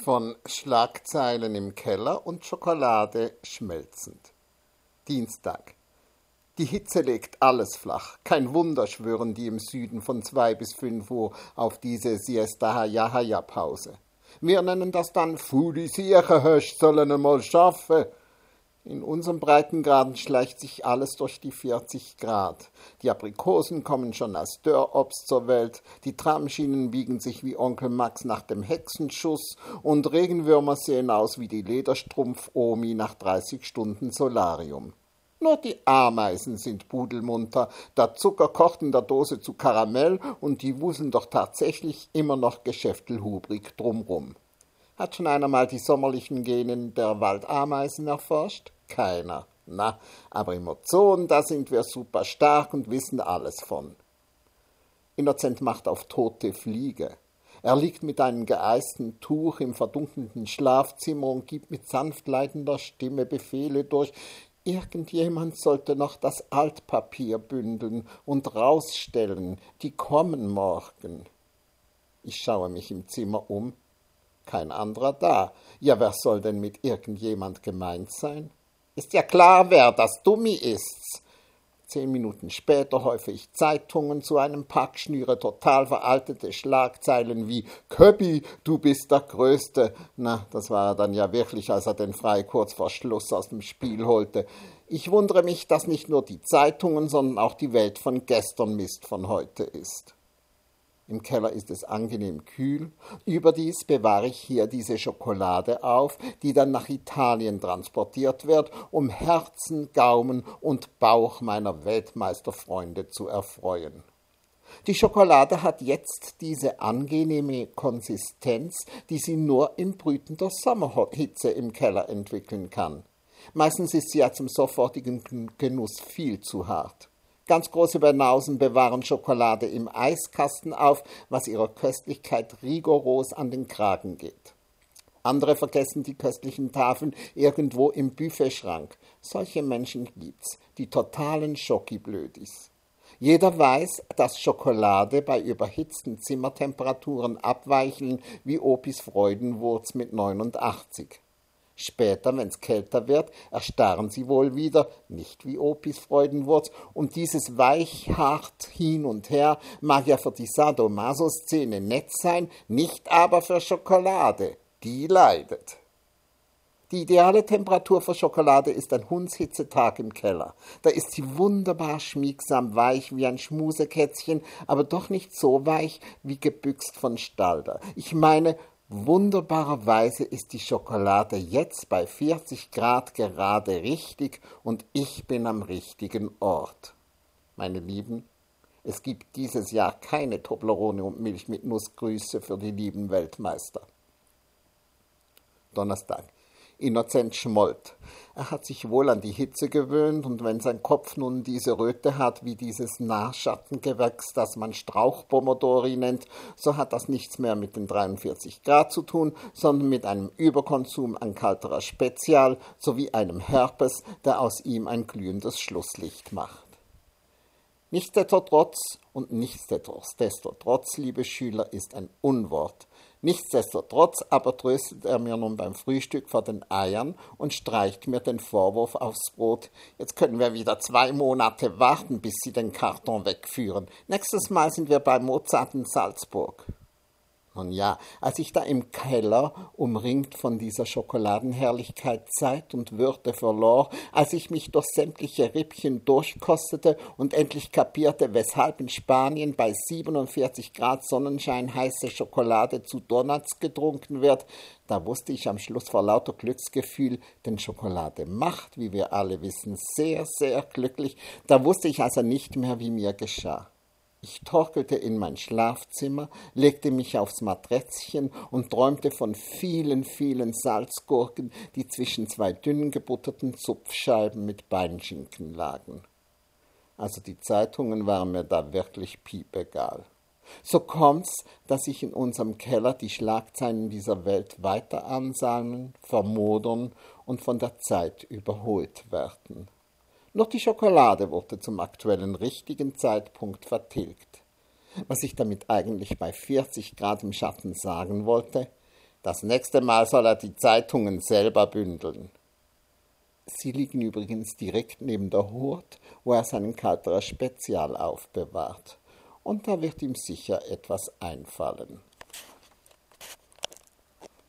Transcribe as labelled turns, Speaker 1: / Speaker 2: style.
Speaker 1: Von Schlagzeilen im Keller und Schokolade schmelzend. Dienstag. Die Hitze legt alles flach. Kein Wunder schwören die im Süden von 2 bis 5 Uhr auf diese Siesta-Haya-Haya-Pause. Wir nennen das dann «Fu die Sieche höchst sollen einmal schaffen». In unserem Breitengraden schleicht sich alles durch die 40 Grad. Die Aprikosen kommen schon als Dörrobst zur Welt, die Tramschienen biegen sich wie Onkel Max nach dem Hexenschuss und Regenwürmer sehen aus wie die Lederstrumpf-Omi nach 30 Stunden Solarium. Nur die Ameisen sind pudelmunter, der Zucker kocht in der Dose zu Karamell und die wuseln doch tatsächlich immer noch geschäftelhubrig drumrum. Hat schon einer mal die sommerlichen Genen der Waldameisen erforscht? Keiner. Na, aber im Ozon, da sind wir super stark und wissen alles von. Innocent macht auf tote Fliege. Er liegt mit einem geeisten Tuch im verdunkelten Schlafzimmer und gibt mit sanft leitender Stimme Befehle durch. Irgendjemand sollte noch das Altpapier bündeln und rausstellen. Die kommen morgen. Ich schaue mich im Zimmer um. Kein anderer da. Ja, wer soll denn mit irgendjemand gemeint sein? Ist ja klar, wer das Dummi ist. 10 Minuten später häufe ich Zeitungen zu einem Pack, schnüre total veraltete Schlagzeilen wie »Köbi, du bist der Größte«. Na, das war er dann ja wirklich, als er den Frei kurz vor Schluss aus dem Spiel holte. Ich wundere mich, dass nicht nur die Zeitungen, sondern auch die Welt von gestern Mist von heute ist. Im Keller ist es angenehm kühl. Überdies bewahre ich hier diese Schokolade auf, die dann nach Italien transportiert wird, um Herzen, Gaumen und Bauch meiner Weltmeisterfreunde zu erfreuen. Die Schokolade hat jetzt diese angenehme Konsistenz, die sie nur in brütender Sommerhitze im Keller entwickeln kann. Meistens ist sie ja zum sofortigen Genuss viel zu hart. Ganz große Banausen bewahren Schokolade im Eiskasten auf, was ihrer Köstlichkeit rigoros an den Kragen geht. Andere vergessen die köstlichen Tafeln irgendwo im Buffetschrank. Solche Menschen gibt's, die totalen Schokiblödis. Jeder weiß, dass Schokolade bei überhitzten Zimmertemperaturen abweichen wie Opis Freudenwurz mit 89. Später, wenn's kälter wird, erstarren sie wohl wieder, nicht wie Opis Freudenwurz, und dieses weichhart hin und her mag ja für die Sadomaso-Szene nett sein, nicht aber für Schokolade, die leidet. Die ideale Temperatur für Schokolade ist ein Hundshitzetag im Keller. Da ist sie wunderbar schmiegsam weich wie ein Schmusekätzchen, aber doch nicht so weich wie gebüxt von Stalder. Ich meine, wunderbarerweise ist die Schokolade jetzt bei 40 Grad gerade richtig und ich bin am richtigen Ort. Meine Lieben, es gibt dieses Jahr keine Toblerone und Milch mit Nussgrüße für die lieben Weltmeister. Donnerstag. Innocent schmollt. Er hat sich wohl an die Hitze gewöhnt und wenn sein Kopf nun diese Röte hat wie dieses Nahschattengewächs, das man Strauchpomodori nennt, so hat das nichts mehr mit den 43 Grad zu tun, sondern mit einem Überkonsum an Caltera Spezial sowie einem Herpes, der aus ihm ein glühendes Schlusslicht macht. Nichtsdestotrotz, liebe Schüler, ist ein Unwort. Nichtsdestotrotz aber tröstet er mir nun beim Frühstück vor den Eiern und streicht mir den Vorwurf aufs Brot. Jetzt können wir wieder 2 Monate warten, bis sie den Karton wegführen. Nächstes Mal sind wir bei Mozart in Salzburg. Nun ja, als ich da im Keller, umringt von dieser Schokoladenherrlichkeit, Zeit und Würde verlor, als ich mich durch sämtliche Rippchen durchkostete und endlich kapierte, weshalb in Spanien bei 47 Grad Sonnenschein heiße Schokolade zu Donuts getrunken wird, da wusste ich am Schluss vor lauter Glücksgefühl, denn Schokolade macht, wie wir alle wissen, sehr, sehr glücklich, da wusste ich also nicht mehr, wie mir geschah. Ich torkelte in mein Schlafzimmer, legte mich aufs Maträtzchen und träumte von vielen, vielen Salzgurken, die zwischen 2 dünn gebutterten Zupfscheiben mit Beinschinken lagen. Also die Zeitungen waren mir da wirklich piepegal. So kommt's, dass sich in unserem Keller die Schlagzeilen dieser Welt weiter ansammeln, vermodern und von der Zeit überholt werden. Noch die Schokolade wurde zum aktuellen richtigen Zeitpunkt vertilgt. Was ich damit eigentlich bei 40 Grad im Schatten sagen wollte, Das nächste Mal soll er die Zeitungen selber bündeln. Sie liegen übrigens direkt neben der Hut, wo er seinen Kalterer Spezial aufbewahrt. Und da wird ihm sicher etwas einfallen.